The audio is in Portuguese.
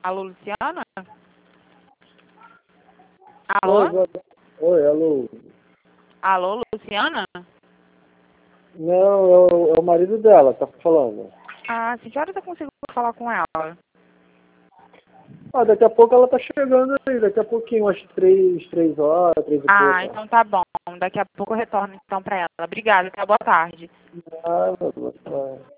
Alô, Luciana? Alô? Oi, alô. Alô, Luciana? Não, é o marido dela, tá falando. Ah, sim, que horas eu consigo falar com ela? Ah, daqui a pouco ela tá chegando aí, daqui a pouquinho, umas 3 horas, 3 e Ah, pouco. então tá bom. Daqui a pouco eu retorno então pra ela. Obrigada, até boa tarde. Ah, tá.